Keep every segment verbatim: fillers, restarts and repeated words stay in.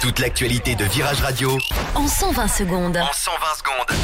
Toute l'actualité de Virage Radio en cent vingt secondes. En cent vingt secondes.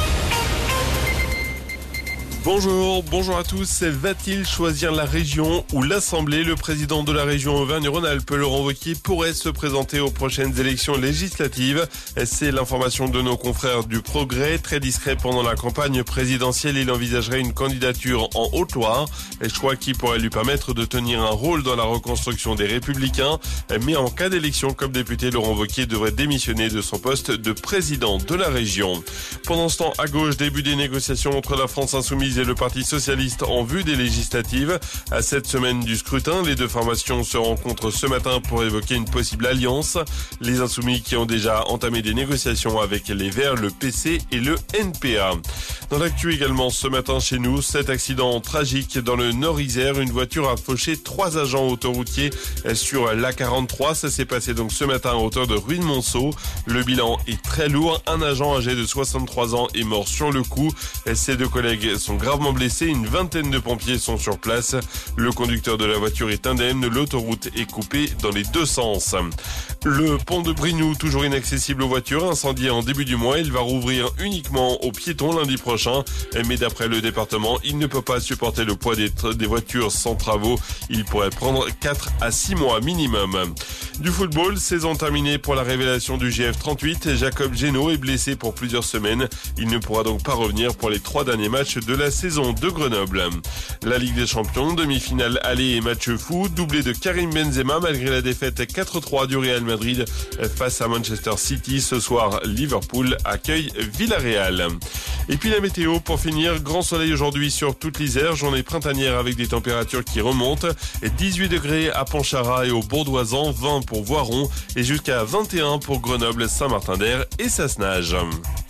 Bonjour, bonjour à tous. Va-t-il choisir la région ou l'Assemblée? Le président de la région Auvergne-Rhône-Alpes, Laurent Wauquiez, pourrait se présenter aux prochaines élections législatives. C'est l'information de nos confrères du Progrès. Très discret pendant la campagne présidentielle, il envisagerait une candidature en Haute-Loire. Choix qui pourrait lui permettre de tenir un rôle dans la reconstruction des Républicains. Mais en cas d'élection comme député, Laurent Wauquiez devrait démissionner de son poste de président de la région. Pendant ce temps, à gauche, début des négociations entre la France Insoumise et le Parti Socialiste en vue des législatives. À cette semaine du scrutin, les deux formations se rencontrent ce matin pour évoquer une possible alliance. Les Insoumis qui ont déjà entamé des négociations avec les Verts, le P C et le N P A. Dans l'actu également ce matin chez nous, cet accident tragique dans le Nord-Isère. Une voiture a fauché trois agents autoroutiers sur l'A quarante-trois. Ça s'est passé donc ce matin à hauteur de Rueil-Monceau. Le bilan est très lourd. Un agent âgé de soixante-trois ans est mort sur le coup. Ses deux collègues sont gravement blessés. Une vingtaine de pompiers sont sur place. Le conducteur de la voiture est indemne. L'autoroute est coupée dans les deux sens. Le pont de Brignoud, toujours inaccessible aux voitures, incendié en début du mois. Il va rouvrir uniquement aux piétons lundi prochain. Mais d'après le département, il ne peut pas supporter le poids des, des voitures sans travaux. Il pourrait prendre quatre à six mois minimum. Du football, saison terminée pour la révélation du G F trente-huit. Jacob Génaud est blessé pour plusieurs semaines. Il ne pourra donc pas revenir pour les trois derniers matchs de la saison de Grenoble. La Ligue des Champions, demi-finale aller et match fou, doublé de Karim Benzema malgré la défaite quatre trois du Real Madrid face à Manchester City. Ce soir, Liverpool accueille Villarreal. Et puis la météo pour finir, grand soleil aujourd'hui sur toute l'Isère, journée printanière avec des températures qui remontent, dix-huit degrés à Pontcharrat et au Bourdoisan, vingt pour Voiron et jusqu'à vingt et un pour Grenoble, Saint-Martin-d'Air et Sassenage.